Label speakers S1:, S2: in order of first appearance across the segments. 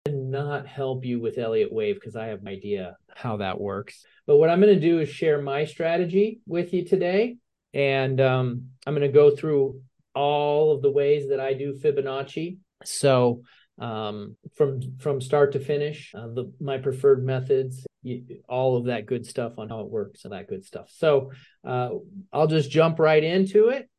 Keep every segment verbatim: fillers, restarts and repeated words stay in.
S1: not help you with Elliott Wave because I have no idea how that works. But what I'm going to do is share my strategy with you today. And um, I'm going to go through all of the ways that I do Fibonacci. So um, from from start to finish, uh, the, my preferred methods, you, all of that good stuff on how it works and that good stuff. So uh, I'll just jump right into it.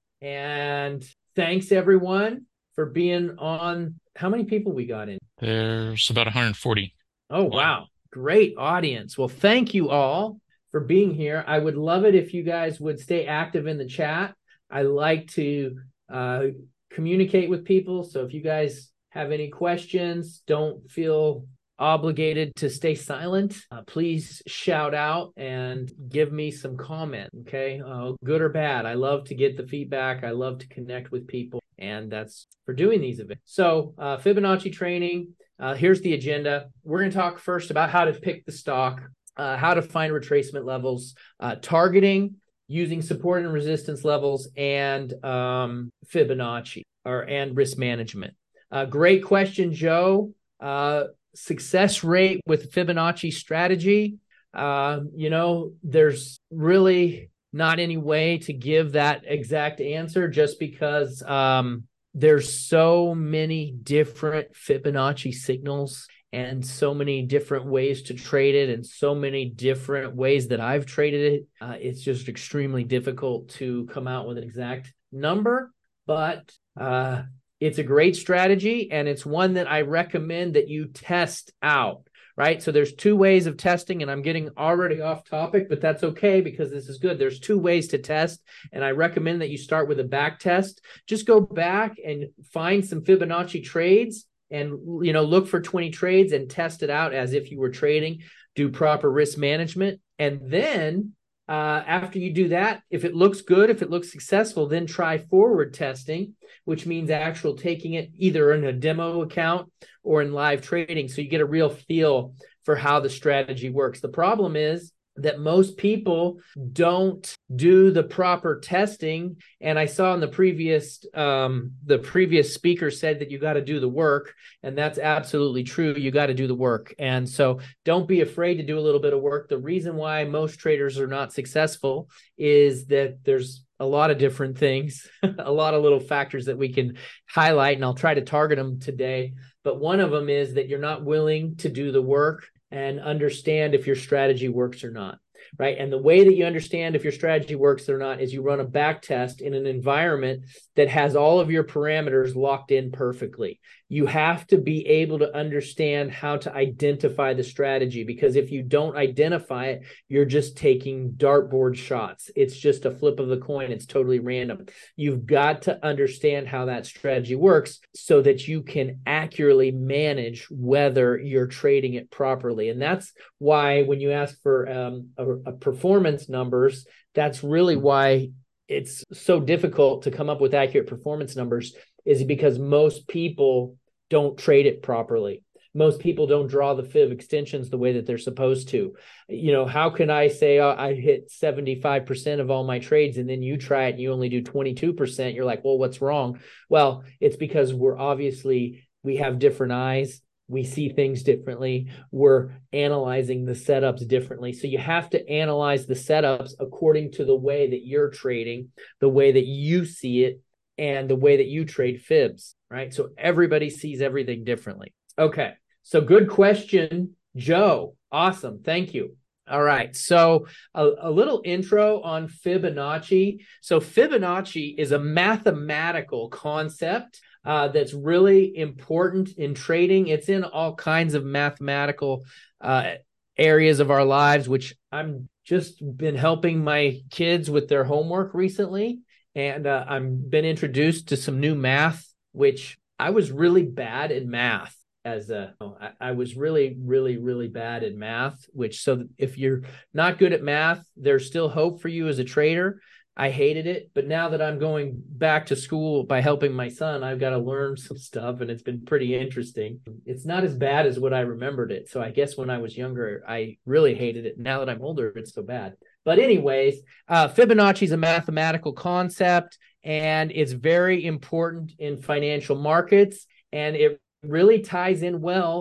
S1: And thanks, everyone, for being on. How many people we got in?
S2: There's about one hundred forty.
S1: Oh,
S2: Wow.
S1: wow. Great audience. Well, thank you all for being here. I would love it if you guys would stay active in the chat. I like to uh, communicate with people. So if you guys have any questions, don't feel obligated to stay silent. Uh, please shout out and give me some comment, okay? Uh, good or bad. I love to get the feedback. I love to connect with people, and that's for doing these events. So uh, Fibonacci training, uh, here's the agenda. We're going to talk first about how to pick the stock, uh, how to find retracement levels, uh, targeting, using support and resistance levels, and um, Fibonacci or and risk management. Uh, great question, Joe. Uh, success rate with Fibonacci strategy. Uh, you know, there's really not any way to give that exact answer just because um, there's so many different Fibonacci signals and so many different ways to trade it and so many different ways that I've traded it. Uh, it's just extremely difficult to come out with an exact number, but uh, it's a great strategy, and it's one that I recommend that you test out, right? So there's two ways of testing, and I'm getting already off topic, but that's okay because this is good. There's two ways to test, and I recommend that you start with a back test. Just go back and find some Fibonacci trades and, you know, look for twenty trades and test it out as if you were trading, do proper risk management. And then uh, after you do that, if it looks good, if it looks successful, then try forward testing, which means actual taking it either in a demo account or in live trading. So you get a real feel for how the strategy works. The problem is that most people don't do the proper testing. And I saw in the previous, um, the previous speaker said that you got to do the work, and that's absolutely true. You got to do the work. And so don't be afraid to do a little bit of work. The reason why most traders are not successful is that there's a lot of different things, a lot of little factors that we can highlight, and I'll try to target them today. But one of them is that you're not willing to do the work and understand if your strategy works or not, right? And the way that you understand if your strategy works or not is you run a back test in an environment that has all of your parameters locked in perfectly. You have to be able to understand how to identify the strategy, because if you don't identify it, you're just taking dartboard shots. It's just a flip of the coin. It's totally random. You've got to understand how that strategy works so that you can accurately manage whether you're trading it properly. And that's why when you ask for um, a, a performance numbers, that's really why it's so difficult to come up with accurate performance numbers, is because most people don't trade it properly. Most people don't draw the fib extensions the way that they're supposed to. You know, how can I say oh, I hit seventy-five percent of all my trades and then you try it and you only do twenty-two percent? You're like, well, what's wrong? Well, it's because we're obviously, we have different eyes. We see things differently. We're analyzing the setups differently. So you have to analyze the setups according to the way that you're trading, the way that you see it, and the way that you trade fibs, right? So everybody sees everything differently. Okay, so good question, Joe. Awesome, thank you. All right, so a, a little intro on Fibonacci. So Fibonacci is a mathematical concept uh, that's really important in trading. It's in all kinds of mathematical uh, areas of our lives, which I'm just been helping my kids with their homework recently. And uh, I've been introduced to some new math, which I was really bad at math. As a, I, I was really, really, really bad at math, which, so if you're not good at math, there's still hope for you as a trader. I hated it, but now that I'm going back to school by helping my son, I've got to learn some stuff, and it's been pretty interesting. It's not as bad as what I remembered it. So I guess when I was younger, I really hated it. Now that I'm older, it's so bad. But anyways, uh, Fibonacci is a mathematical concept, and it's very important in financial markets, and it really ties in well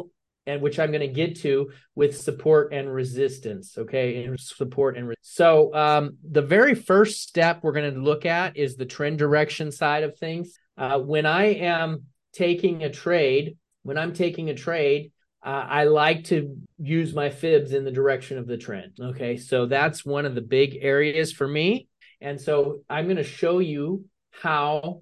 S1: and which I'm going to get to with support and resistance. Okay. And support and re- so um, the very first step we're going to look at is the trend direction side of things. Uh, when I am taking a trade, when I'm taking a trade, uh, I like to use my fibs in the direction of the trend. Okay. So that's one of the big areas for me. And so I'm going to show you how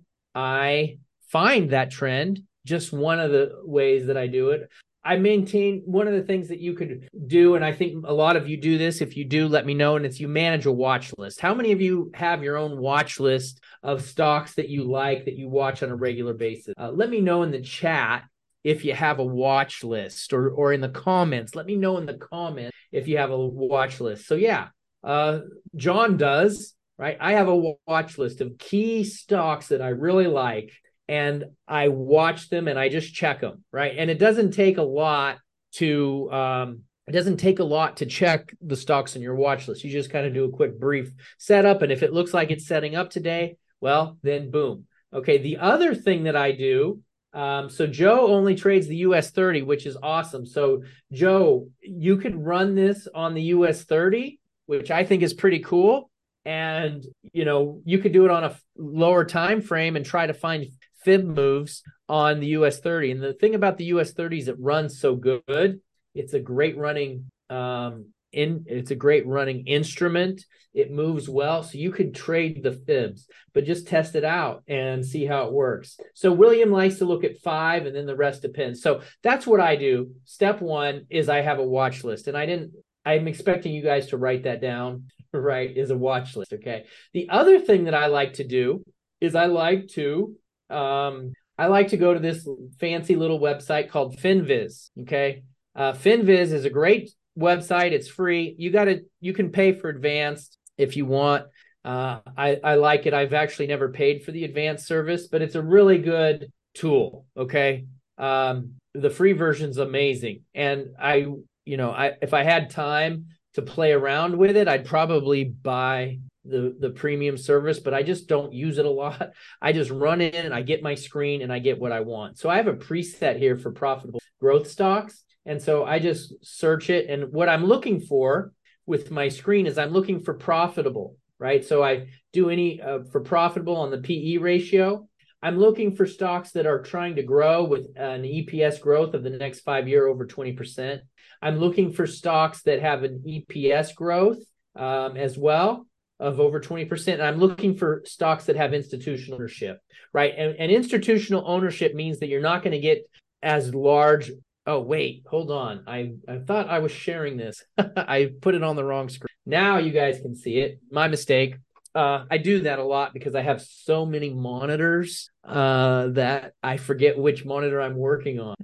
S1: I find that trend. Just one of the ways that I do it. I maintain one of the things that you could do, and I think a lot of you do this. If you do, let me know. And it's you manage a watch list. How many of you have your own watch list of stocks that you like, that you watch on a regular basis? Uh, let me know in the chat if you have a watch list, or, or in the comments. Let me know in the comments if you have a watch list. So yeah, uh, John does, right? I have a watch list of key stocks that I really like, and I watch them and I just check them, right? And it doesn't take a lot to um, it doesn't take a lot to check the stocks in your watch list. You just kind of do a quick brief setup, and if it looks like it's setting up today, well, then boom. Okay, the other thing that I do, um, so Joe only trades the U S thirty, which is awesome. So Joe, you could run this on the U S thirty, which I think is pretty cool. And you know, you could do it on a lower time frame and try to find fib moves on the U S thirty. And the thing about the U S thirty is it runs so good. It's a great running um in it's a great running instrument. It moves well. So you could trade the fibs, but just test it out and see how it works. So William likes to look at five, and then the rest depends. So that's what I do. Step one is I have a watch list, and I didn't I'm expecting you guys to write that down, right? Is a watch list. Okay. The other thing that I like to do is I like to Um, I like to go to this fancy little website called FinViz. Okay. Uh, FinViz is a great website. It's free. You got to, you can pay for advanced if you want. Uh, I, I like it. I've actually never paid for the advanced service, but it's a really good tool. Okay. Um, the free version's amazing. And I, you know, I, if I had time to play around with it, I'd probably buy the the premium service, but I just don't use it a lot. I just run in and I get my screen and I get what I want. So I have a preset here for profitable growth stocks. And so I just search it. And what I'm looking for with my screen is I'm looking for profitable, right? So I do any uh, for profitable on the P E ratio. I'm looking for stocks that are trying to grow with an E P S growth of the next five year over twenty percent. I'm looking for stocks that have an E P S growth um, as well of over twenty percent. And I'm looking for stocks that have institutional ownership, right? And, and institutional ownership means that you're not going to get as large. Oh, wait, hold on. I, I thought I was sharing this. I put it on the wrong screen. Now you guys can see it. My mistake. Uh, I do that a lot because I have so many monitors uh, that I forget which monitor I'm working on.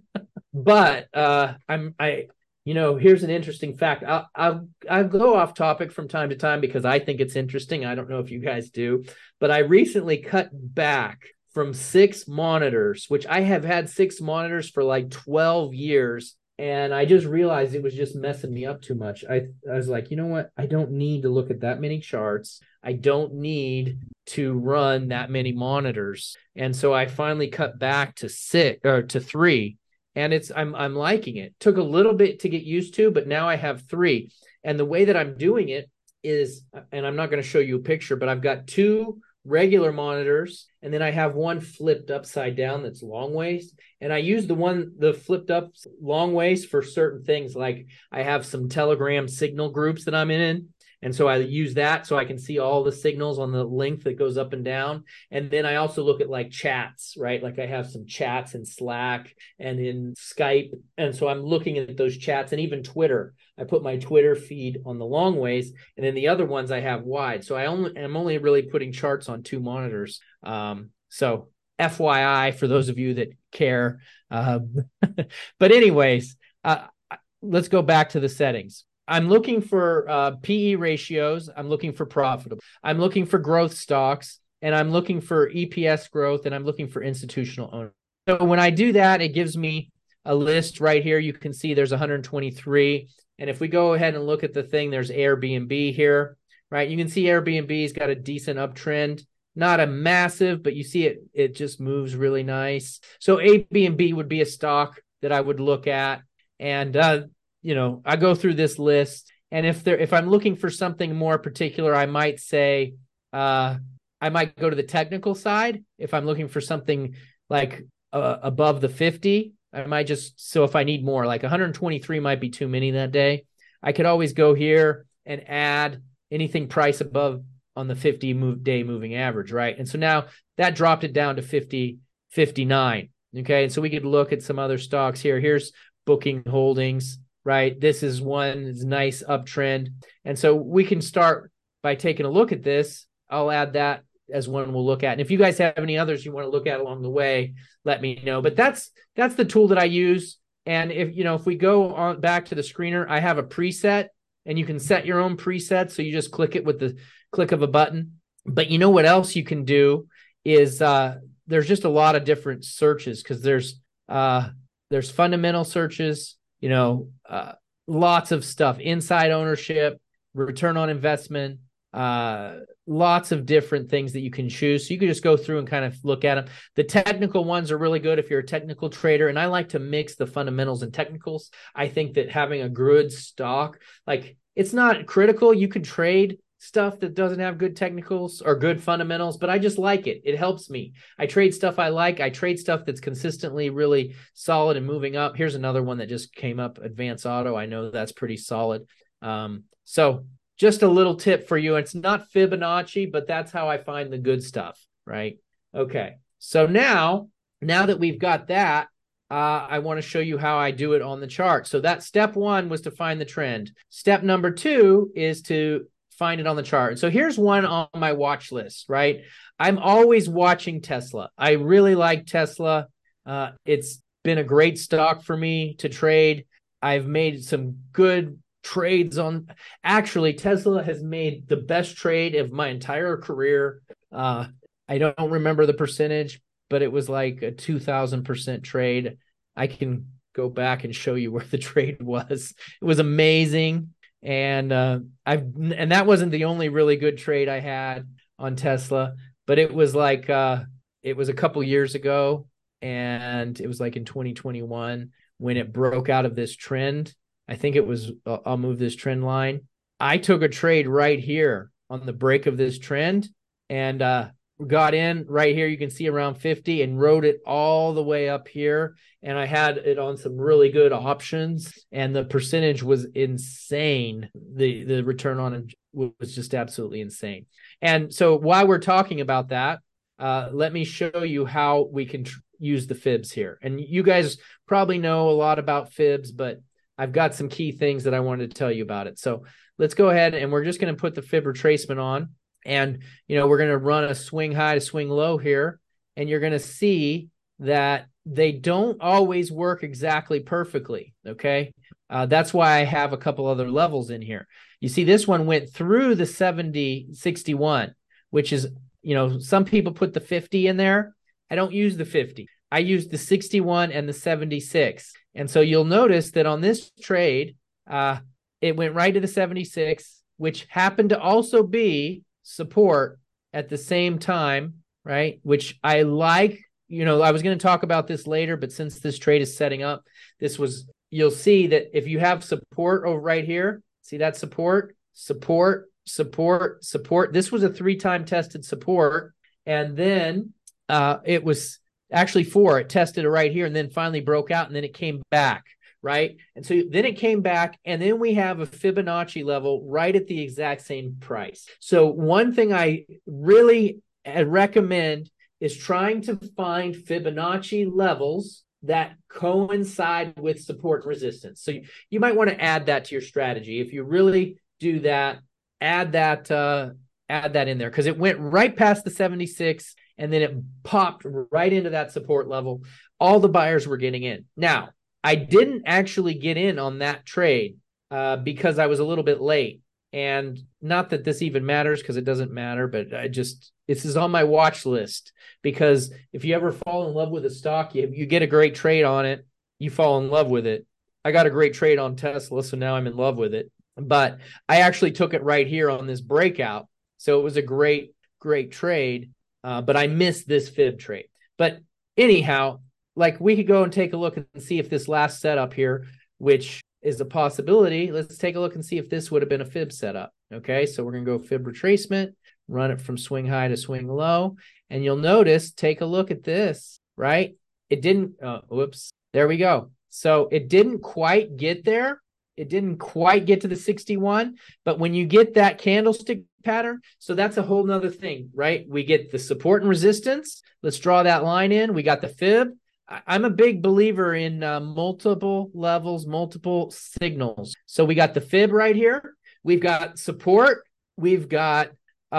S1: But uh, I'm I. You know, here's an interesting fact. I'll, I'll, I'll go off topic from time to time because I think it's interesting. I don't know if you guys do, but I recently cut back from six monitors, which I have had six monitors for like twelve years. And I just realized it was just messing me up too much. I, I was like, you know what? I don't need to look at that many charts. I don't need to run that many monitors. And so I finally cut back to six or to three. And it's I'm I'm liking it. Took a little bit to get used to, but now I have three. And the way that I'm doing it is, and I'm not going to show you a picture, but I've got two regular monitors, and then I have one flipped upside down that's long ways. And I use the one, the flipped up long ways for certain things. Like I have some Telegram signal groups that I'm in. And so I use that so I can see all the signals on the length that goes up and down. And then I also look at like chats, right? Like I have some chats in Slack and in Skype. And so I'm looking at those chats and even Twitter. I put my Twitter feed on the long ways, and then the other ones I have wide. So I only I'm only really putting charts on two monitors. Um, so F Y I for those of you that care. Um, but anyways, uh, let's go back to the settings. I'm looking for uh, P E ratios. I'm looking for profitable. I'm looking for growth stocks, and I'm looking for E P S growth, and I'm looking for institutional owners. So when I do that, it gives me a list right here. You can see there's one hundred twenty-three. And if we go ahead and look at the thing, there's Airbnb here, right? You can see Airbnb's got a decent uptrend. Not a massive, but you see it, it just moves really nice. So Airbnb would be a stock that I would look at. And, uh, you know, I go through this list. And if there, if I'm looking for something more particular, I might say, uh, I might go to the technical side. If I'm looking for something like uh, above the fifty, I might just, so if I need more, like one hundred twenty-three might be too many that day. I could always go here and add anything price above on the fifty move day moving average, right? And so now that dropped it down to fifty, fifty-nine. Okay. And so we could look at some other stocks here. Here's Booking Holdings, right? This is one that's nice uptrend. And so we can start by taking a look at this. I'll add that as one we'll look at. And if you guys have any others you want to look at along the way, let me know. But that's that's the tool that I use. And if you know, if we go on back to the screener, I have a preset, and you can set your own preset. So you just click it with the click of a button. But you know what else you can do is uh, there's just a lot of different searches, because there's uh, there's fundamental searches, you know, uh, lots of stuff, inside ownership, return on investment, uh, lots of different things that you can choose. So you can just go through and kind of look at them. The technical ones are really good if you're a technical trader. And I like to mix the fundamentals and technicals. I think that having a good stock, like, it's not critical. You can trade stuff that doesn't have good technicals or good fundamentals, but I just like it. It helps me. I trade stuff I like. I trade stuff that's consistently really solid and moving up. Here's another one that just came up, Advance Auto. I know that's pretty solid. Um, so just a little tip for you. It's not Fibonacci, but that's how I find the good stuff, right? Okay. So now, now that we've got that, uh, I want to show you how I do it on the chart. So that step one was to find the trend. Step number two is to find it on the chart. So here's one on my watch list, right? I'm always watching Tesla. I really like Tesla. Uh, it's been a great stock for me to trade. I've made some good trades on. Actually, Tesla has made the best trade of my entire career. Uh, I don't remember the percentage, but it was like a two thousand percent trade. I can go back and show you where the trade was. It was amazing. And uh, I've and that wasn't the only really good trade I had on Tesla, but it was like uh, it was a couple years ago, and it was like in twenty twenty-one when it broke out of this trend. I think it was. Uh, I'll move this trend line. I took a trade right here on the break of this trend, and uh, got in right here. You can see around fifty, and rode it all the way up here. And I had it on some really good options, and the percentage was insane. The the return on it was just absolutely insane. And so while we're talking about that, uh, let me show you how we can tr- use the fibs here. And you guys probably know a lot about fibs, but I've got some key things that I wanted to tell you about it. So let's go ahead, and we're just going to put the fib retracement on. And, you know, we're going to run a swing high to swing low here, and you're going to see that they don't always work exactly perfectly, okay? Uh, that's why I have a couple other levels in here. You see, this one went through the seventy, sixty-one, which is, you know, some people put the fifty in there. I don't use the fifty. I use the sixty-one and the seventy-six. And so you'll notice that on this trade, uh, it went right to the seventy-six, which happened to also be support at the same time, right? Which I like. You know, I was going to talk about this later, but since this trade is setting up, this was, you'll see that if you have support over right here, see that support, support, support, support. This was a three-time tested support. And then uh, it was actually four. It tested it right here and then finally broke out, and then it came back, right? And so then it came back, and then we have a Fibonacci level right at the exact same price. So one thing I really recommend is trying to find Fibonacci levels that coincide with support and resistance. So you, you might want to add that to your strategy. If you really do that, add that uh, add that in there, because it went right past the seventy-six, and then it popped right into that support level. All the buyers were getting in. Now, I didn't actually get in on that trade uh, because I was a little bit late. And not that this even matters, because it doesn't matter, but I just, this is on my watch list, because if you ever fall in love with a stock, you, you get a great trade on it, you fall in love with it. I got a great trade on Tesla, so now I'm in love with it. But I actually took it right here on this breakout. So it was a great, great trade, uh, but I missed this fib trade. But anyhow, like, we could go and take a look and see if this last setup here which is a possibility. Let's take a look and see if this would have been a fib setup. Okay, so we're going to go fib retracement, run it from swing high to swing low. And you'll notice, take a look at this, right? It didn't, uh, whoops, there we go. So it didn't quite get there. It didn't quite get to the sixty-one, but when you get that candlestick pattern, so that's a whole nother thing, right? We get the support and resistance. Let's draw that line in. We got the fib. I'm a big believer in uh, multiple levels, multiple signals. So we got the fib right here. We've got support. We've got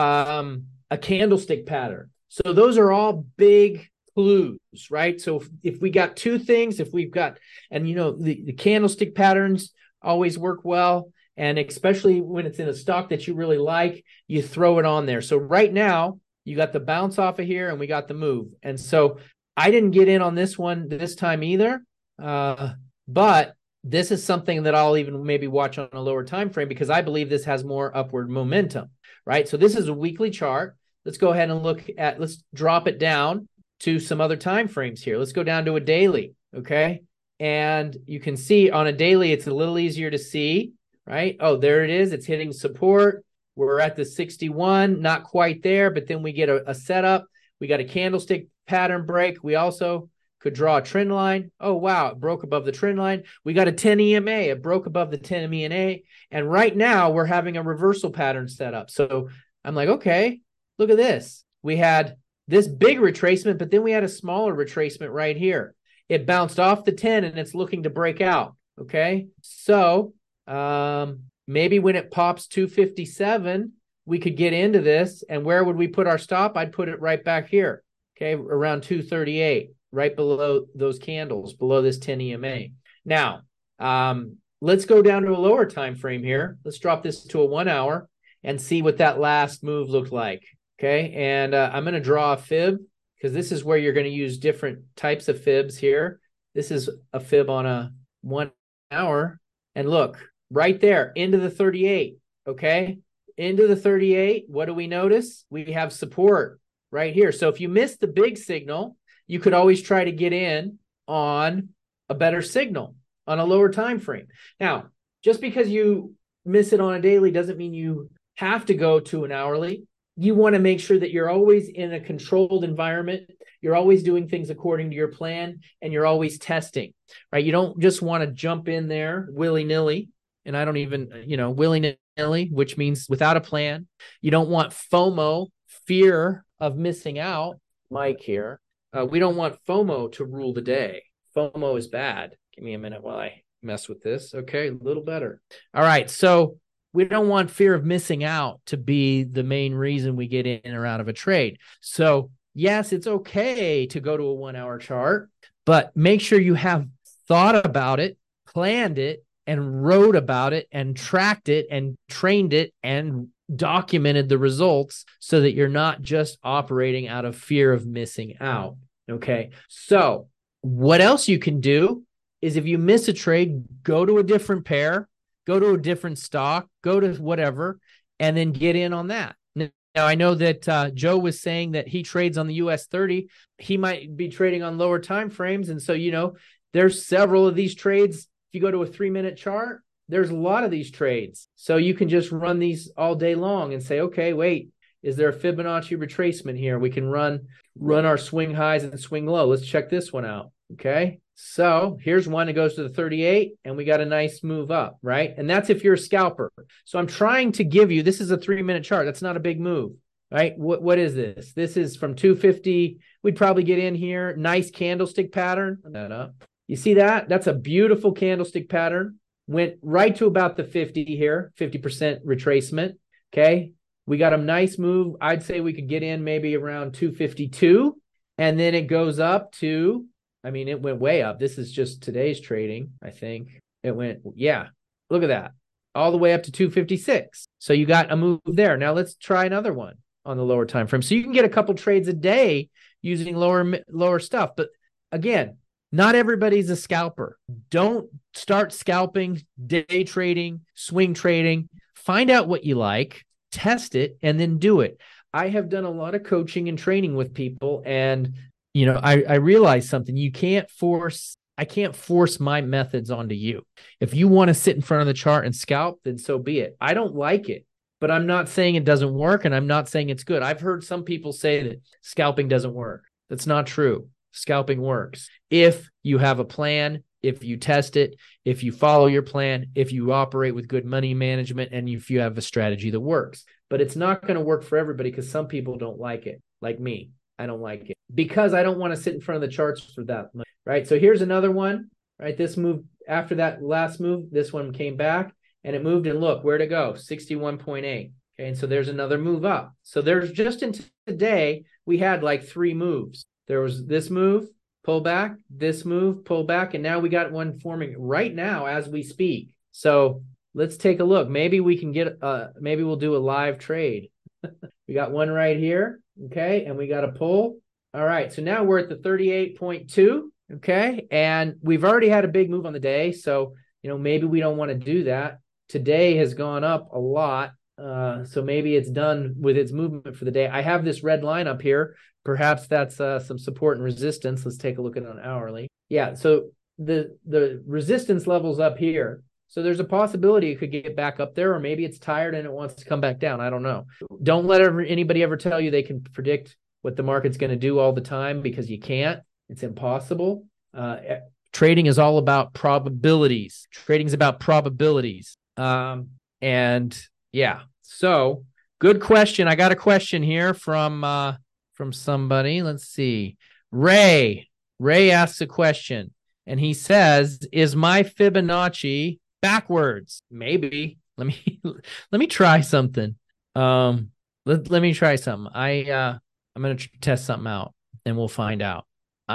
S1: um, a candlestick pattern. So those are all big clues, right? So if, if we got two things, if we've got, and you know, the, the candlestick patterns always work well. And especially when it's in a stock that you really like, you throw it on there. So right now you got the bounce off of here and we got the move. And so I didn't get in on this one this time either. Uh, but this is something that I'll even maybe watch on a lower time frame because I believe this has more upward momentum, right? So this is a weekly chart. Let's go ahead and look at, let's drop it down to some other time frames here. Let's go down to a daily, okay? And you can see on a daily, it's a little easier to see, right? Oh, there it is. It's hitting support. We're at the sixty-one, not quite there, but then we get a, a setup. We got a candlestick pattern break. We also could draw a trend line. Oh, wow, it broke above the trend line. We got a ten E M A. It broke above the ten E M A. And right now, we're having a reversal pattern set up. So I'm like, okay, look at this. We had this big retracement, but then we had a smaller retracement right here. It bounced off the ten and it's looking to break out, okay? So um, maybe when it pops two fifty-seven, we could get into this. And where would we put our stop? I'd put it right back here, okay, around two thirty-eight, right below those candles, below this ten E M A. Now, um, let's go down to a lower time frame here. Let's drop this to a one hour and see what that last move looked like, okay? And uh, I'm going to draw a fib, because this is where you're going to use different types of fibs here. This is a fib on a one hour. And look, right there, into the thirty-eight, okay? Into the thirty-eight, what do we notice? We have support right here. So if you miss the big signal, you could always try to get in on a better signal on a lower time frame. Now, just because you miss it on a daily doesn't mean you have to go to an hourly. You want to make sure that you're always in a controlled environment. You're always doing things according to your plan, and you're always testing, right? You don't just want to jump in there willy-nilly, and I don't even, you know, willy-nilly, which means without a plan. You don't want FOMO, fear of missing out, Mike here. Uh, we don't want FOMO to rule the day. FOMO is bad. Give me a minute while I mess with this. Okay, a little better. All right, so we don't want fear of missing out to be the main reason we get in or out of a trade. So yes, it's okay to go to a one-hour chart, but make sure you have thought about it, planned it, and wrote about it, and tracked it, and trained it, and documented the results so that you're not just operating out of fear of missing out, okay? So what else you can do is if you miss a trade, go to a different pair, go to a different stock, go to whatever, and then get in on that. Now, I know that uh, Joe was saying that he trades on the U S thirty. He might be trading on lower time frames. And so, you know, there's several of these trades. If you go to a three-minute chart, there's a lot of these trades. So you can just run these all day long and say, okay, wait, is there a Fibonacci retracement here? We can run, run our swing highs and swing low. Let's check this one out, okay? So here's one that goes to the thirty-eight, and we got a nice move up, right? And that's if you're a scalper. So I'm trying to give you, this is a three-minute chart. That's not a big move, right? What What is this? This is from two fifty. We'd probably get in here. Nice candlestick pattern. That up. You see that? That's a beautiful candlestick pattern. Went right to about the fifty here, fifty percent retracement, okay? We got a nice move. I'd say we could get in maybe around two fifty-two, and then it goes up to, I mean, it went way up. This is just today's trading, I think. It went, yeah, look at that. All the way up to two fifty-six. So you got a move there. Now let's try another one on the lower time frame. So you can get a couple trades a day using lower, lower stuff. But again, not everybody's a scalper. Don't start scalping, day trading, swing trading. Find out what you like, test it, and then do it. I have done a lot of coaching and training with people, and you know, I, I realized something. You can't force I can't force my methods onto you. If you want to sit in front of the chart and scalp, then so be it. I don't like it, but I'm not saying it doesn't work, and I'm not saying it's good. I've heard some people say that scalping doesn't work. That's not true. Scalping works if you have a plan, if you test it, if you follow your plan, if you operate with good money management, and if you have a strategy that works. But it's not going to work for everybody because some people don't like it, like me. I don't like it because I don't want to sit in front of the charts for that much, right? So here's another one, right? This move, after that last move, this one came back and it moved, and look, where'd it go? sixty-one point eight. Okay, and so there's another move up. So there's just in today, we had like three moves. There was this move, pull back, this move, pull back, and now we got one forming right now as we speak. So let's take a look. Maybe we can get, uh, maybe we'll do a live trade. We got one right here, okay, and we got a pull. All right, so now we're at the thirty-eight point two, okay, and we've already had a big move on the day, so, you know, maybe we don't want to do that. Today has gone up a lot, uh, so maybe it's done with its movement for the day. I have this red line up here. Perhaps that's uh, some support and resistance. Let's take a look at it on hourly. Yeah, so the the resistance level's up here. So there's a possibility it could get back up there, or maybe it's tired and it wants to come back down. I don't know. Don't let ever, anybody ever tell you they can predict what the market's going to do all the time, because you can't. It's impossible. Uh, trading is all about probabilities. Trading is about probabilities. Um, and yeah, so good question. I got a question here from uh, from somebody. Let's see. Ray. Ray asks a question, and he says, "Is my Fibonacci backwards?" Maybe. Let me let me try something. Um, let, let me try something. I uh, I'm gonna test something out, and we'll find out.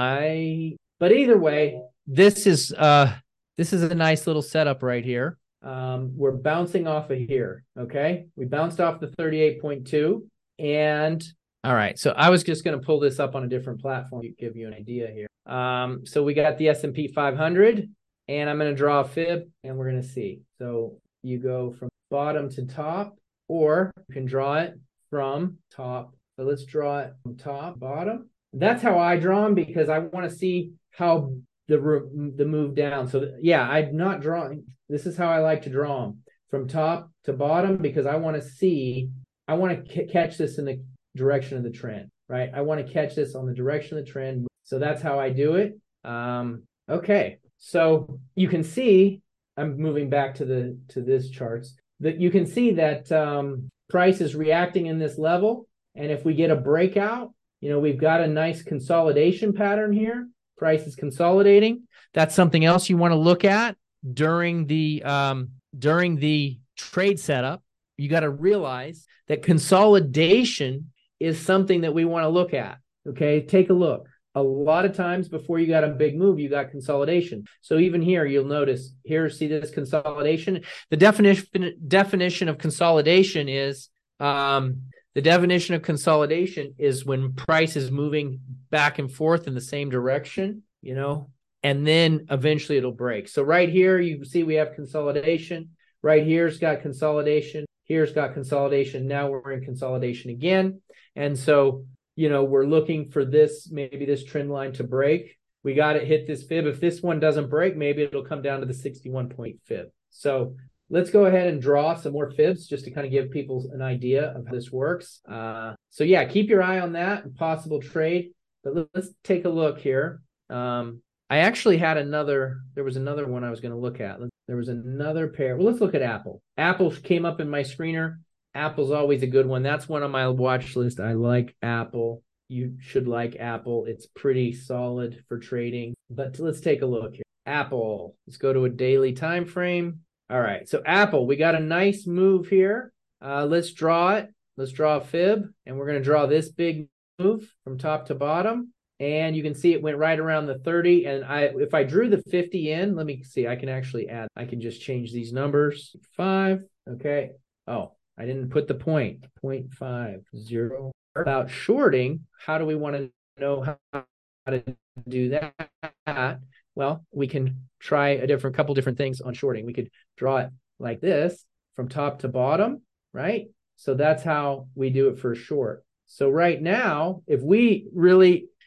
S1: I but either way, this is uh this is a nice little setup right here. Um, we're bouncing off of here. Okay, we bounced off the thirty-eight point two, and all right. So I was just gonna pull this up on a different platform to give you an idea here. Um, so we got the S and P five hundred. And I'm going to draw a fib, and we're going to see. So you go from bottom to top, or you can draw it from top. So let's draw it from top, bottom. That's how I draw them, because I want to see how the the move down. So yeah, I'm not drawing. This is how I like to draw them, from top to bottom, because I want to see, I want to catch this in the direction of the trend, right? I want to catch this on the direction of the trend. So that's how I do it. Um, okay. So you can see, I'm moving back to the to this charts, that you can see that um, price is reacting in this level. And if we get a breakout, you know, we've got a nice consolidation pattern here. Price is consolidating. That's something else you want to look at during the um, during the trade setup. You got to realize that consolidation is something that we want to look at. Okay, take a look. A lot of times before you got a big move, you got consolidation. So even here, you'll notice here, see this consolidation. The definition definition of consolidation is um, the definition of consolidation is when price is moving back and forth in the same direction, you know, and then eventually it'll break. So right here, you see we have consolidation. Right here's got consolidation. Here's got consolidation. Now we're in consolidation again. And so, you know, we're looking for this, maybe this trend line to break. We got to hit this fib. If this one doesn't break, maybe it'll come down to the sixty-one point fib. So let's go ahead and draw some more fibs just to kind of give people an idea of how this works. Uh, so yeah, keep your eye on that possible trade. But let's take a look here. Um, I actually had another, there was another one I was going to look at. There was another pair. Well, let's look at Apple. Apple came up in my screener. Apple's always a good one. That's one on my watch list. I like Apple. You should like Apple. It's pretty solid for trading. But let's take a look here. Apple. Let's go to a daily time frame. All right. So Apple, we got a nice move here. Uh, let's draw it. Let's draw a fib. And we're going to draw this big move from top to bottom. And you can see it went right around the thirty. And I, if I drew the fifty in, let me see. I can actually add. I can just change these numbers. Five. Okay. Oh. I didn't put the point, zero point five zero. About shorting, how do we want to know how to do that? Well, we can try a different couple different things on shorting. We could draw it like this from top to bottom, right? So that's how we do it for a short. So right now, if we really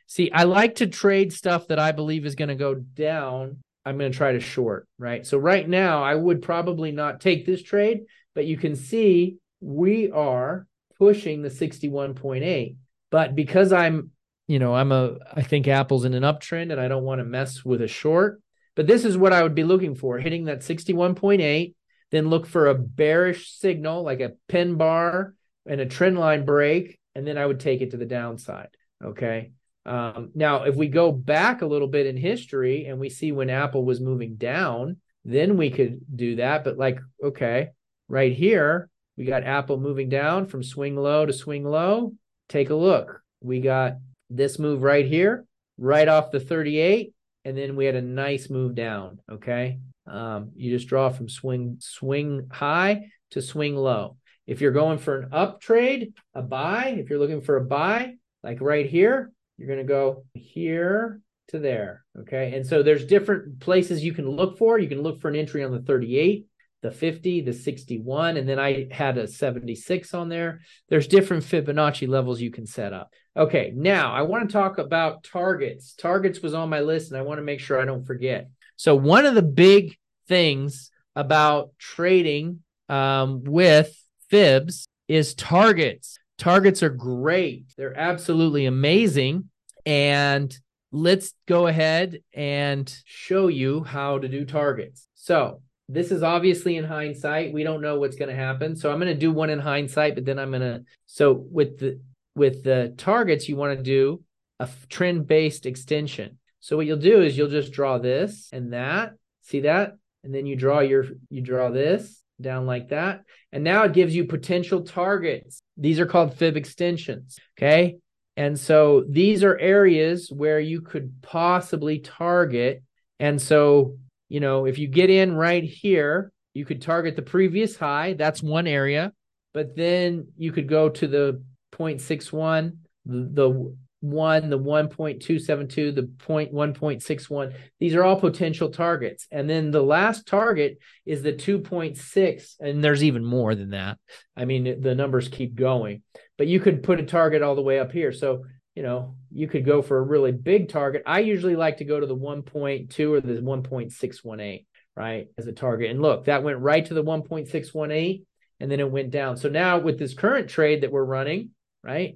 S1: See, I like to trade stuff that I believe is going to go down. I'm going to try to short, right? So right now, I would probably not take this trade, but you can see we are pushing the sixty-one point eight. But because I'm, you know, I'm a, I think Apple's in an uptrend and I don't want to mess with a short. But this is what I would be looking for, hitting that sixty-one point eight, then look for a bearish signal like a pin bar and a trend line break, and then I would take it to the downside, okay? Um, now, if we go back a little bit in history and we see when Apple was moving down, then we could do that. But like, okay, right here, we got Apple moving down from swing low to swing low. Take a look. We got this move right here, right off the thirty-eight, and then we had a nice move down, okay? Um, you just draw from swing swing high to swing low. If you're going for an up trade, a buy, if you're looking for a buy, like right here, you're going to go here to there, okay? And so there's different places you can look for. You can look for an entry on the thirty-eight, the fifty, the sixty-one, and then I had a seventy-six on there. There's different Fibonacci levels you can set up. Okay, now I want to talk about targets. Targets was on my list, and I want to make sure I don't forget. So one of the big things about trading um, with fibs is targets. Targets are great. They're absolutely amazing. And let's go ahead and show you how to do targets. So this is obviously in hindsight. We don't know what's going to happen. So I'm going to do one in hindsight, but then I'm going to, so with the, with the targets, you want to do a trend-based extension. So what you'll do is you'll just draw this and that, see that? And then you draw your, you draw this down like that. And now it gives you potential targets. These are called fib extensions, okay? And so these are areas where you could possibly target. And so, you know, if you get in right here, you could target the previous high. That's one area. But then you could go to the zero point six one, the, the one, the one point two seven two, the one point six one. These are all potential targets. And then the last target is the two point six, and there's even more than that. I mean, the numbers keep going, but you could put a target all the way up here. So, you know, you could go for a really big target. I usually like to go to the one point two or the one point six one eight, right, as a target. And look, that went right to the one point six one eight, and then it went down. So now with this current trade that we're running, right,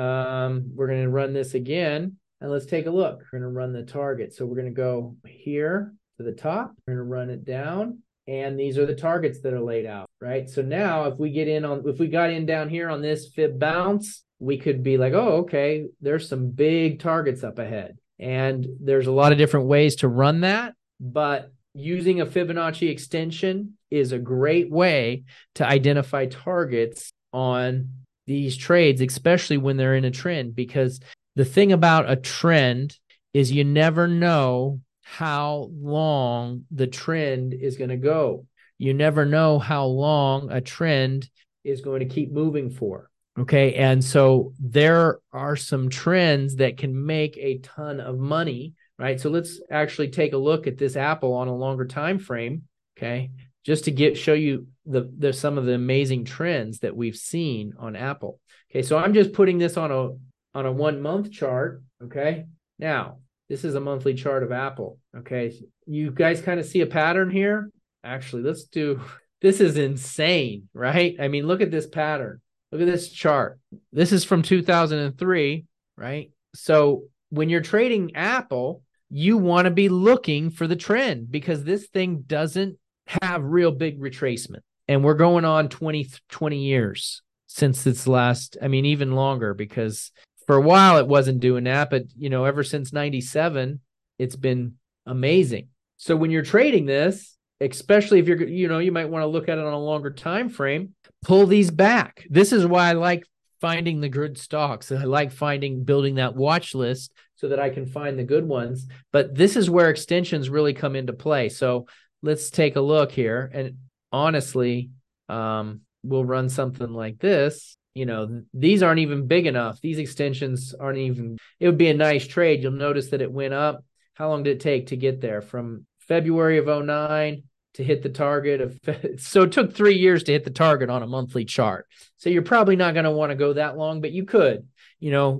S1: Um, we're going to run this again, and let's take a look. We're going to run the target. So we're going to go here to the top. We're going to run it down, and these are the targets that are laid out, right? So now if we get in on, if we got in down here on this fib bounce, we could be like, oh, okay, there's some big targets up ahead. And there's a lot of different ways to run that, but using a Fibonacci extension is a great way to identify targets on these trades, especially when they're in a trend, because the thing about a trend is you never know how long the trend is going to go. You never know how long a trend is going to keep moving for. Okay. And so there are some trends that can make a ton of money, right? So let's actually take a look at this Apple on a longer time frame. Okay. Just to get show you the, the some of the amazing trends that we've seen on Apple. Okay, so I'm just putting this on a on a one month chart. Okay, now this is a monthly chart of Apple. Okay, you guys kind of see a pattern here. Actually, let's do. This is insane, right? I mean, look at this pattern. Look at this chart. This is from two thousand three, right? So when you're trading Apple, you want to be looking for the trend because this thing doesn't have real big retracement. And we're going on twenty, twenty years since its last, I mean, even longer, because for a while it wasn't doing that. But, you know, ever since ninety-seven, it's been amazing. So when you're trading this, especially if you're, you know, you might want to look at it on a longer time frame, pull these back. This is why I like finding the good stocks. I like finding, building that watch list so that I can find the good ones. But this is where extensions really come into play. So let's take a look here. And honestly, um, we'll run something like this. You know, th- these aren't even big enough. These extensions aren't even, it would be a nice trade. You'll notice that it went up. How long did it take to get there? From February of oh nine to hit the target of, so it took three years to hit the target on a monthly chart. So you're probably not going to want to go that long, but you could, you know,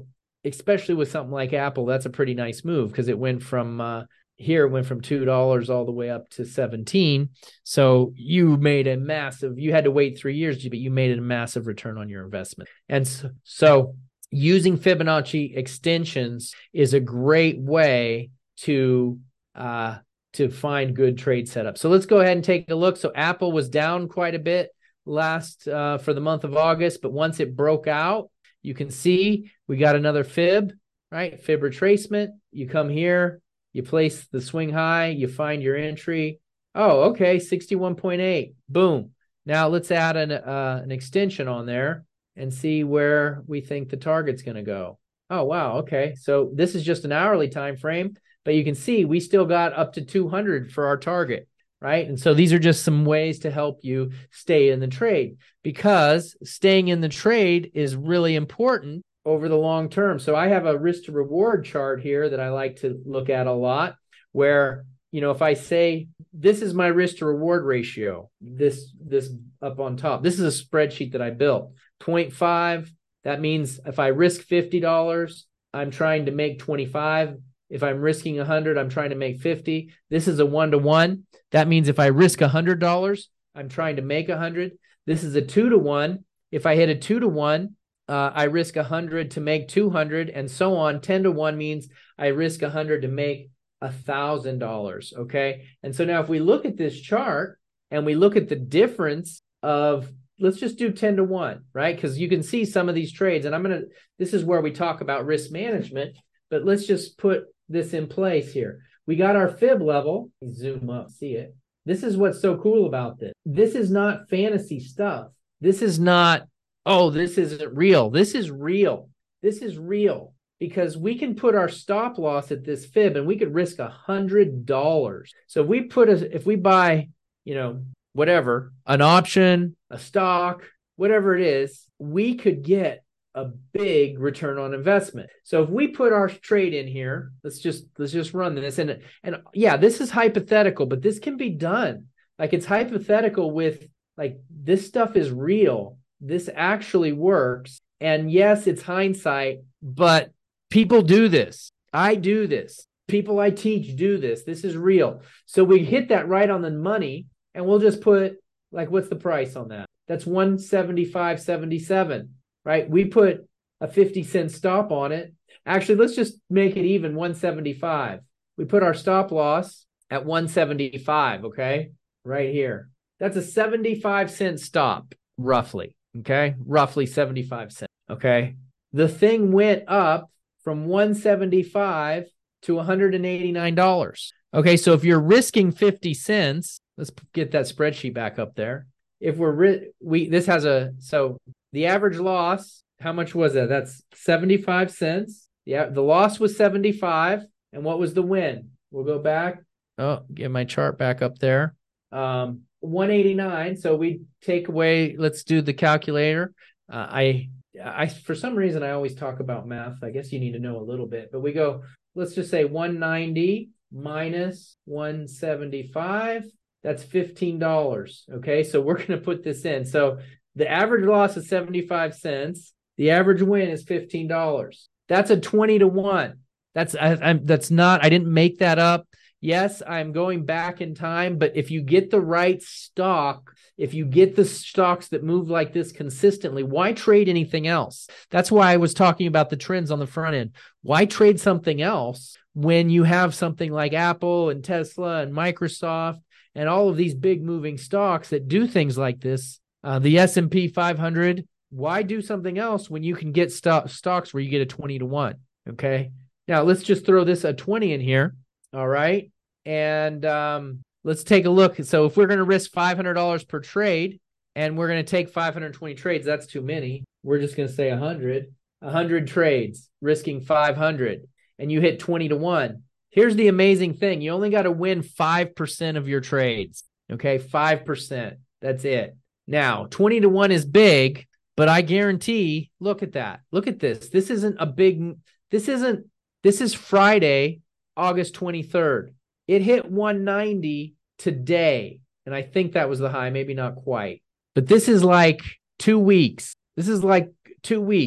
S1: especially with something like Apple, that's a pretty nice move because it went from uh, here, it went from two dollars all the way up to seventeen. So you made a massive, you had to wait three years, but you made a massive return on your investment. And so, so using Fibonacci extensions is a great way to uh, to find good trade setups. So let's go ahead and take a look. So Apple was down quite a bit last uh, for the month of August, but once it broke out, you can see we got another fib, right? Fib retracement. You come here, you place the swing high, you find your entry. Oh, okay, sixty-one point eight. Boom. Now let's add an uh, an extension on there and see where we think the target's going to go. Oh, wow. Okay. So this is just an hourly time frame, but you can see we still got up to two hundred for our target, right? And so these are just some ways to help you stay in the trade, because staying in the trade is really important over the long term. So I have a risk to reward chart here that I like to look at a lot, where, you know, if I say, this is my risk to reward ratio, this, this up on top, this is a spreadsheet that I built, zero point five. That means if I risk fifty dollars, I'm trying to make twenty-five. If I'm risking one hundred, I'm trying to make fifty. This is a one-to-one. That means if I risk one hundred dollars, I'm trying to make one hundred. This is a two-to-one. If I hit a two-to-one, uh, I risk one hundred to make two hundred, and so on. ten-to-one means I risk one hundred to make one thousand dollars, okay? And so now if we look at this chart and we look at the difference of, let's just do ten to one, right? Because you can see some of these trades, and I'm going to, this is where we talk about risk management, but let's just put this in place here. We got our fib level. Zoom up, see it. This is what's so cool about this. This is not fantasy stuff. This is not, oh, this isn't real. This is real. This is real, because we can put our stop loss at this fib and we could risk one hundred dollars. So if we put a, if we buy, you know, whatever, an option, a stock, whatever it is, we could get a big return on investment. So if we put our trade in here, let's just let's just run this. And and yeah, this is hypothetical, but this can be done. Like, it's hypothetical with, like, this stuff is real. This actually works. And yes, it's hindsight, but people do this. I do this. People I teach do this. This is real. So we hit that right on the money, and we'll just put, like, what's the price on that? That's one seventy-five seventy-seven. Right? We put a fifty cent stop on it. Actually, let's just make it even, one seventy-five. We put our stop loss at one seventy-five, okay? Right here. That's a seventy-five cent stop, roughly, okay? Roughly seventy-five cents, okay? The thing went up from one seventy-five to one hundred eighty-nine dollars. Okay, so if you're risking fifty cents, let's get that spreadsheet back up there. If we're, ri- we this has a, so the average loss, how much was that? That's seventy-five cents. Yeah, the loss was seventy-five. And what was the win? We'll go back. Oh, get my chart back up there. Um, one eighty-nine. So we take away, let's do the calculator. Uh, I, I, for some reason, I always talk about math. I guess you need to know a little bit, but we go, let's just say one ninety minus one seventy-five. That's fifteen dollars. Okay. So we're going to put this in. So the average loss is seventy-five cents. The average win is fifteen dollars. That's a twenty to one. That's I, I'm, that's not, I didn't make that up. Yes, I'm going back in time, but if you get the right stock, if you get the stocks that move like this consistently, why trade anything else? That's why I was talking about the trends on the front end. Why trade something else when you have something like Apple and Tesla and Microsoft and all of these big moving stocks that do things like this? Uh, the S and P five hundred, why do something else when you can get st- stocks where you get a twenty to one, okay? Now, let's just throw this a twenty in here, all right? And um, let's take a look. So if we're going to risk five hundred dollars per trade, and we're going to take five hundred twenty trades, that's too many. We're just going to say one hundred. one hundred trades, risking five hundred, and you hit twenty to one. Here's the amazing thing. You only got to win five percent of your trades, okay? five percent. That's it. Now, twenty to one is big, but I guarantee, look at that. Look at this. This isn't a big, this isn't, this is Friday, August twenty-third. It hit one ninety today, and I think that was the high, maybe not quite. But this is like two weeks. This is like two weeks.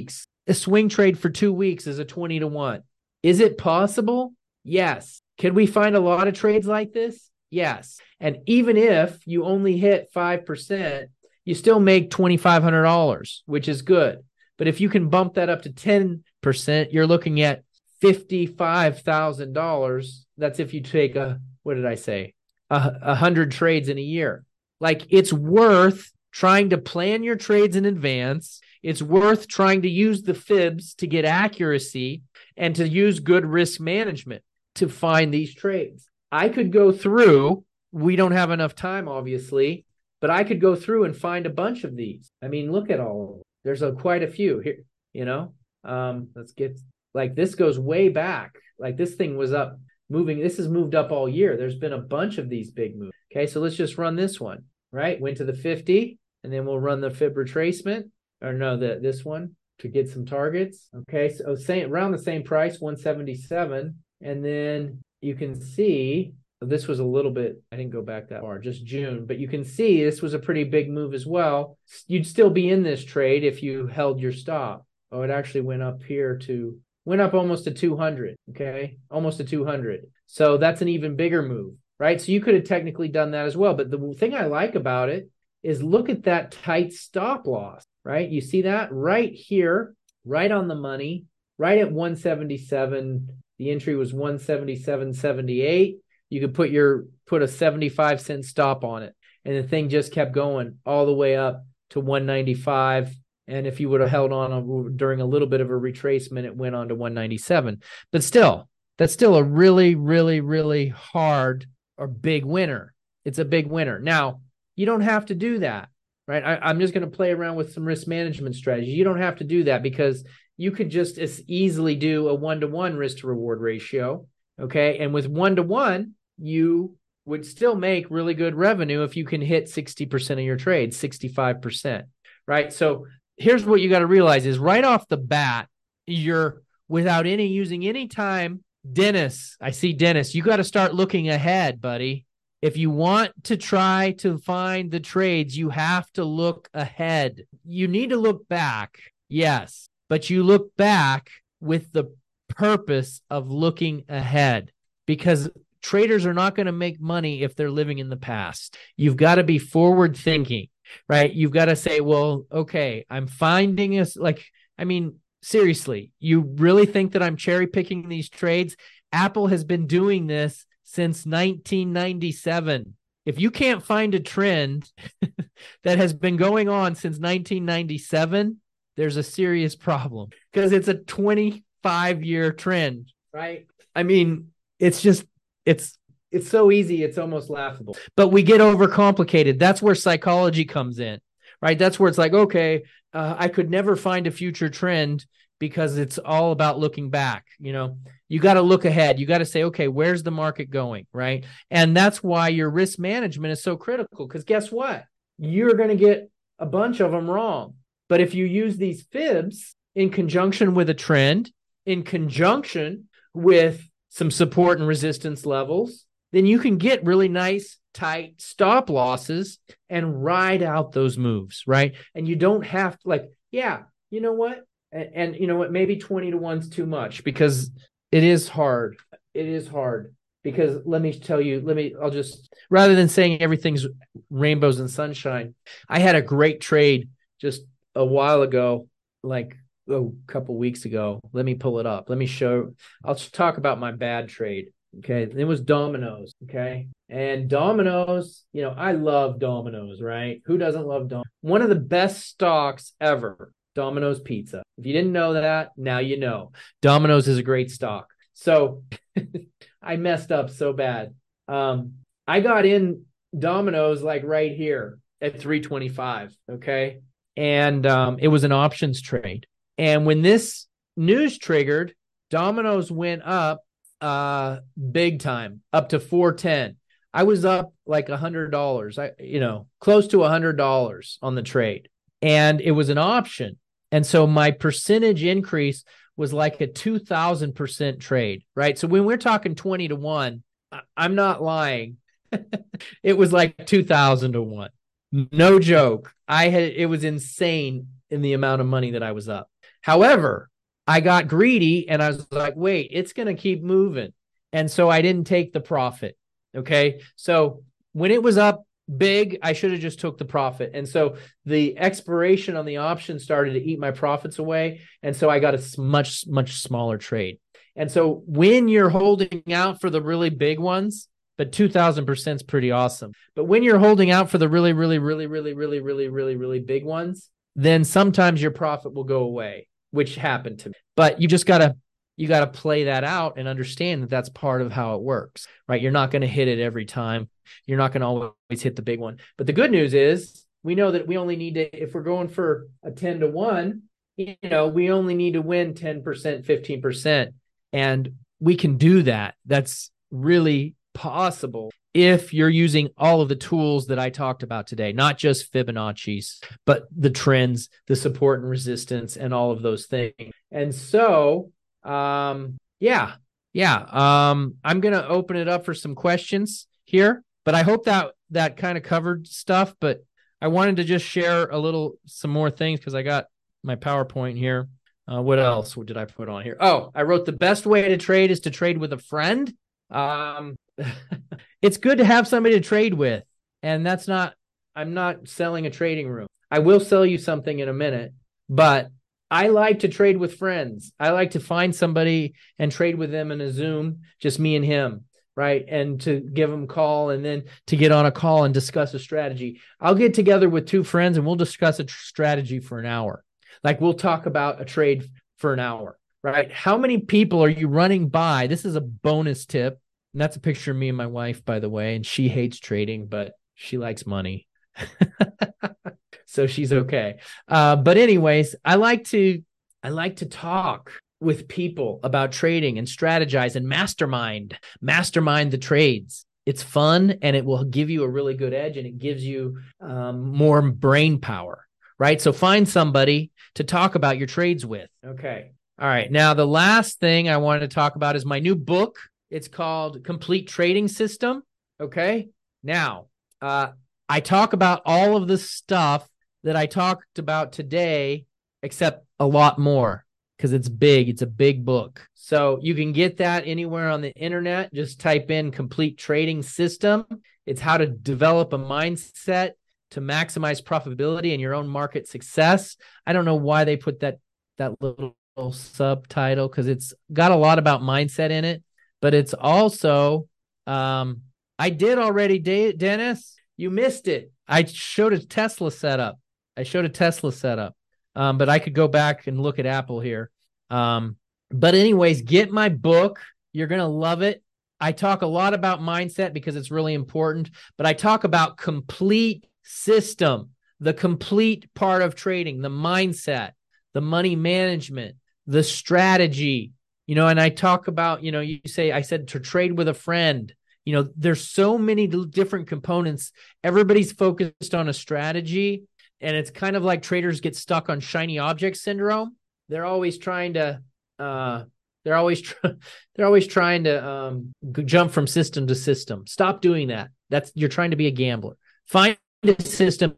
S1: a swing trade for two weeks is a twenty to one. Is it possible? Yes. Can we find a lot of trades like this? Yes. And even if you only hit five percent, you still make two thousand five hundred dollars, which is good. But if you can bump that up to ten percent, you're looking at fifty-five thousand dollars. That's if you take a, what did I say? A, a hundred trades in a year. Like, it's worth trying to plan your trades in advance. It's worth trying to use the fibs to get accuracy and to use good risk management to find these trades. I could go through, we don't have enough time, obviously, but I could go through and find a bunch of these. I mean, look at all of them. There's a, quite a few here, you know. Um, let's get, like, this goes way back. Like, this thing was up, moving. This has moved up all year. There's been a bunch of these big moves. Okay, so let's just run this one, right? Went to the fifty, and then we'll run the fib retracement, or no, the this one to get some targets. Okay, so same, around the same price, one seventy-seven, and then you can see this was a little bit, I didn't go back that far, just June, but you can see this was a pretty big move as well. You'd still be in this trade if you held your stop. Oh, it actually went up here to, went up almost to two hundred, okay? Almost to two hundred. So that's an even bigger move, right? So you could have technically done that as well. But the thing I like about it is look at that tight stop loss, right? You see that right here, right on the money, right at one seventy-seven. The entry was one seventy-seven seventy-eight. You could put your put a seventy-five cent stop on it, and the thing just kept going all the way up to one ninety-five. And if you would have held on a, during a little bit of a retracement, it went on to one ninety-seven. But still, that's still a really, really, really hard or big winner. It's a big winner. Now, you don't have to do that, right? I, I'm just going to play around with some risk management strategies. You don't have to do that because you could just as easily do a one-to-one risk to reward ratio, okay? And with one-to-one, you would still make really good revenue if you can hit sixty percent of your trades, sixty-five percent, right? So here's what you got to realize is right off the bat, you're without any using any time. Dennis, I see Dennis, you got to start looking ahead, buddy. If you want to try to find the trades, you have to look ahead. You need to look back, yes, but you look back with the purpose of looking ahead, because traders are not going to make money if they're living in the past. You've got to be forward thinking, right? You've got to say, well, okay, I'm finding us, like, I mean, seriously, you really think that I'm cherry picking these trades? Apple has been doing this since nineteen ninety-seven. If you can't find a trend that has been going on since nineteen ninety-seven, there's a serious problem, because it's a twenty-five year trend, right? I mean, it's just, it's, it's so easy. It's almost laughable, but we get overcomplicated. That's where psychology comes in, right? That's where it's like, okay, uh, I could never find a future trend because it's all about looking back. You know, you got to look ahead. You got to say, okay, where's the market going, right? And that's why your risk management is so critical, because guess what? You're going to get a bunch of them wrong. But if you use these fibs in conjunction with a trend, in conjunction with some support and resistance levels, then you can get really nice, tight stop losses and ride out those moves, right? And you don't have to, like, yeah, you know what? And, and you know what? Maybe twenty to one's too much, because it is hard. It is hard because let me tell you, let me, I'll just, rather than saying everything's rainbows and sunshine, I had a great trade just a while ago, like a couple weeks ago. Let me pull it up. Let me show, I'll talk about my bad trade. Okay. It was Domino's. Okay. And Domino's, you know, I love Domino's, right? Who doesn't love Domino's? One of the best stocks ever, Domino's Pizza. If you didn't know that, now you know. Domino's is a great stock. So I messed up so bad. Um, I got in Domino's like right here at three twenty-five. Okay. And um, it was an options trade. And when this news triggered, Domino's went up uh, big time, up to four ten. I was up like one hundred dollars, I, you know, close to one hundred dollars on the trade. And it was an option. And so my percentage increase was like a two thousand percent trade, right? So when we're talking twenty to one, I'm not lying. It was like two thousand to one. No joke. I had, it was insane in the amount of money that I was up. However, I got greedy and I was like, wait, it's going to keep moving. And so I didn't take the profit. Okay. So when it was up big, I should have just took the profit. And so the expiration on the option started to eat my profits away. And so I got a much, much smaller trade. And so when you're holding out for the really big ones, but two thousand percent is pretty awesome. But when you're holding out for the really, really, really, really, really, really, really, really big ones, then sometimes your profit will go away, which happened to me. But you just got to you got to play that out and understand that that's part of how it works, right? You're not going to hit it every time. You're not going to always hit the big one. But the good news is we know that we only need to, if we're going for a ten to one, you know, we only need to win ten percent, fifteen percent. And we can do that. That's really possible if you're using all of the tools that I talked about today, not just Fibonacci's, but the trends, the support and resistance, and all of those things. And so, um, yeah, yeah, um, I'm going to open it up for some questions here, but I hope that that kind of covered stuff. But I wanted to just share a little, some more things because I got my PowerPoint here. Uh, what else what did I put on here? Oh, I wrote the best way to trade is to trade with a friend. Um, it's good to have somebody to trade with. And that's not, I'm not selling a trading room. I will sell you something in a minute, but I like to trade with friends. I like to find somebody and trade with them in a Zoom, just me and him, right? And to give them a call and then to get on a call and discuss a strategy. I'll get together with two friends and we'll discuss a tr- strategy for an hour. Like we'll talk about a trade for an hour, right? How many people are you running by? This is a bonus tip. And that's a picture of me and my wife, by the way. And she hates trading, but she likes money. So she's okay. Uh, but anyways, I like to, I like to talk with people about trading and strategize and mastermind, mastermind the trades. It's fun and it will give you a really good edge and it gives you um, more brain power, right? So find somebody to talk about your trades with. Okay. All right. Now, the last thing I wanted to talk about is my new book. It's called Complete Trading System. Okay. Now, uh, I talk about all of the stuff that I talked about today, except a lot more because it's big. It's a big book. So you can get that anywhere on the internet. Just type in Complete Trading System. It's how to develop a mindset to maximize profitability and your own market success. I don't know why they put that, that little subtitle because it's got a lot about mindset in it, but it's also, um, I did already, Dennis. You missed it. I showed a Tesla setup. I showed a Tesla setup, um, but I could go back and look at Apple here. Um, but anyways, get my book. You're going to love it. I talk a lot about mindset because it's really important, but I talk about complete system, the complete part of trading, the mindset, the money management, the strategy, you know, and I talk about, you know, you say, I said to trade with a friend. You know, there's so many different components. Everybody's focused on a strategy, and it's kind of like traders get stuck on shiny object syndrome. They're always trying to, uh, they're always, tr- they're always trying to um, jump from system to system. Stop doing that. That's you're trying to be a gambler. Find a system.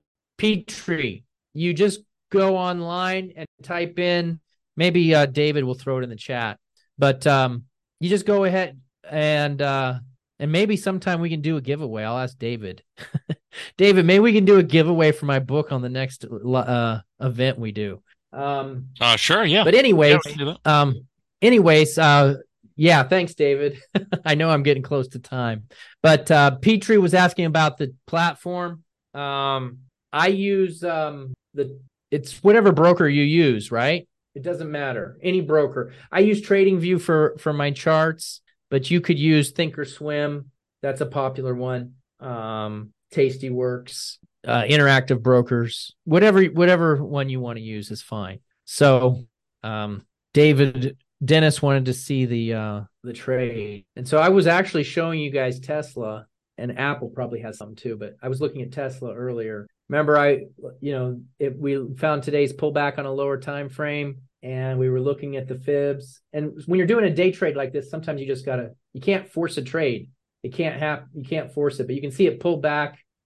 S1: Petri. You just go online and type in. Maybe uh, David will throw it in the chat, but um, you just go ahead and. Uh, And maybe sometime we can do a giveaway. I'll ask David. David, maybe we can do a giveaway for my book on the next uh, event we do. Um,
S2: uh, sure, yeah.
S1: But anyways,
S2: yeah,
S1: um, anyways, uh, yeah, thanks, David. I know I'm getting close to time. But uh, Petri was asking about the platform. Um, I use um, the it's whatever broker you use, right? It doesn't matter. Any broker. I use TradingView for for my charts. But you could use Thinkorswim. That's a popular one. Um, Tastyworks, uh, Interactive Brokers, whatever whatever one you want to use is fine. So um, David Dennis wanted to see the uh, the trade, and so I was actually showing you guys Tesla, and Apple probably has some too. But I was looking at Tesla earlier. Remember, I you know if we found today's pullback on a lower time frame. And we were looking at the fibs. And when you're doing a day trade like this, sometimes you just gotta, you can't force a trade. It can't happen. You can't force it, but you can see it pull back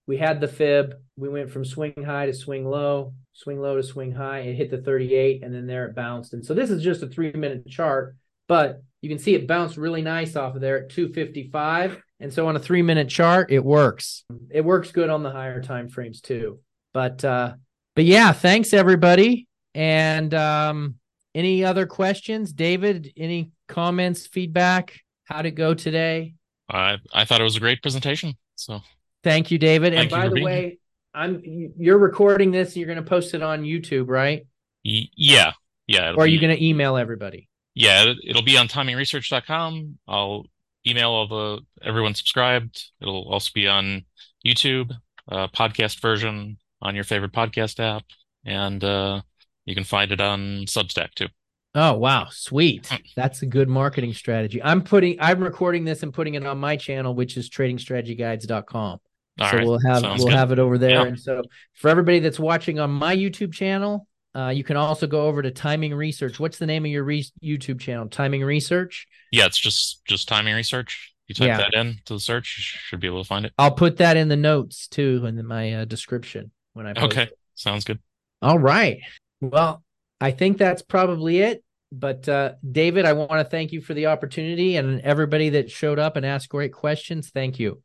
S1: we had the fib. We went from swing high to swing low, swing low to swing high. It hit the thirty-eight, and then there it bounced. And so this is just a three-minute chart, but you can see it bounced really nice off of there at two fifty-five. And so on a three-minute chart, it works. It works good on the higher time frames too. But uh, but yeah, thanks everybody. And um, any other questions, David? Any comments, feedback? How'd it go today?
S2: I I thought it was a great presentation. So
S1: thank you, David.
S2: Thank
S1: and by the way,
S2: here.
S1: I'm you're recording this. You're going to post it on YouTube, right?
S2: Y- yeah, yeah.
S1: Or are
S2: be,
S1: you going to email everybody?
S2: Yeah, it, it'll be on timing research dot com. I'll email all the everyone subscribed. It'll also be on YouTube, uh, podcast version on your favorite podcast app, and uh, you can find it on Substack too.
S1: Oh, wow. Sweet. That's a good marketing strategy. I'm putting, I'm recording this and putting it on my channel, which is trading strategy guides dot com.
S2: All
S1: so
S2: right.
S1: we'll have,
S2: Sounds
S1: we'll
S2: good.
S1: have it over there.
S2: Yeah.
S1: And so for everybody that's watching on my YouTube channel, uh, you can also go over to Timing Research. What's the name of your re- YouTube channel? Timing Research?
S2: Yeah, it's just, just Timing Research. You type
S1: Yeah.
S2: that in to the search, you should be able to find it.
S1: I'll put that in the notes too, in my uh, description when I post
S2: Okay.
S1: it.
S2: Sounds good.
S1: All right. Well, I think that's probably it. But uh, David, I want to thank you for the opportunity, and everybody that showed up and asked great questions. Thank you.